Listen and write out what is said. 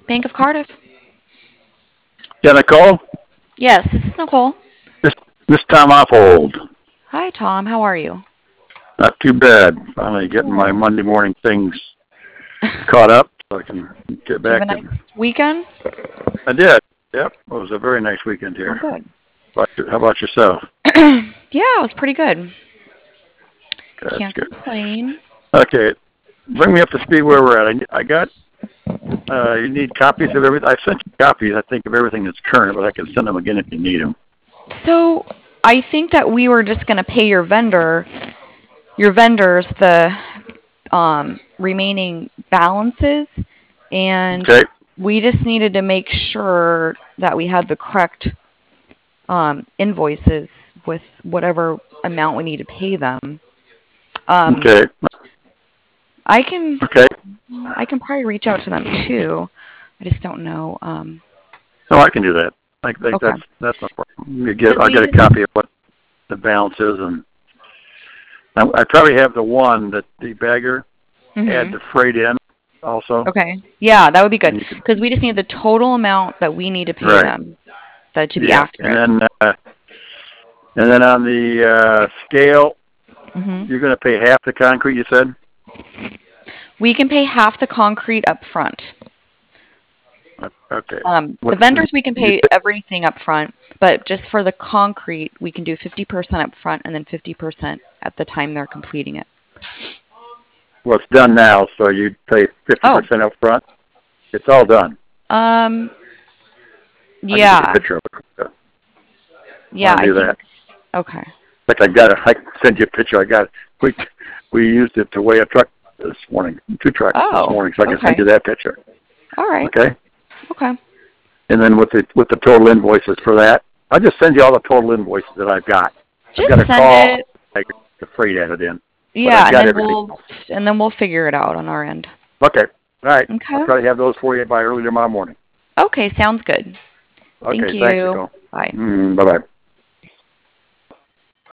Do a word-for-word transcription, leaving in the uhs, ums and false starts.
Bank of Cardiff. Yeah, Nicole? Yes, this is Nicole. This, this time off hold. Hi, Tom. How are you? Not too bad. Finally getting my Good. Monday morning things caught up so I can get Did you have back. a And nice weekend? I did. Yep. It was a very nice weekend Oh, here. good. How about, how about yourself? Yeah, it was pretty good. That's Can't good. complain. Okay. Bring me up to speed where we're at. I, I got, uh, you need copies of everything. I sent you copies, I think, of everything that's current, but I can send them again if you need them. So I think that we were just going to pay your vendor, your vendors, the um, remaining balances, and Okay. we just needed to make sure that we had the correct um, invoices with whatever amount we need to pay them. Um, Okay. I can Okay. I can probably reach out to them too. I just don't know. Um, No, I can do that. I think okay, that's that's no problem. You get, because I'll we get a just copy of what the balance is, and I, I probably have the one that the bagger add mhm. the freight in also. Okay, yeah, that would be good And you could, because we just need the total amount that we need to pay right. them. That should be Yeah. And accurate. then uh, and then on the uh, scale, Mhm. you're going to pay half the concrete. You said. We can pay half the concrete up front. Okay. Um, the What vendors we can you pay everything up front, but just for the concrete we can do fifty percent up front and then fifty percent at the time they're completing it. well, it's done now, so you pay fifty Oh, percent up front. It's all done. um, I can take a yeah, picture of it. yeah, Want to I do think that? okay. In fact, I got it. I can send you a picture. I got it. We we used it to weigh a truck this morning, two trucks this Oh, morning, so I can send okay. you that picture. All right. Okay. Okay. And then with the with the total invoices for that, I'll just send you all the total invoices that I've got. I've Just got a send call, it. like the freight added in, but Yeah, I've and got then everything we'll else. and then we'll figure it out on our end. Okay. All right. I'll Okay. try to have those for you by early tomorrow morning. Okay, sounds good. Thank Okay. Thanks, you. Nicole. Bye. Mm, bye bye.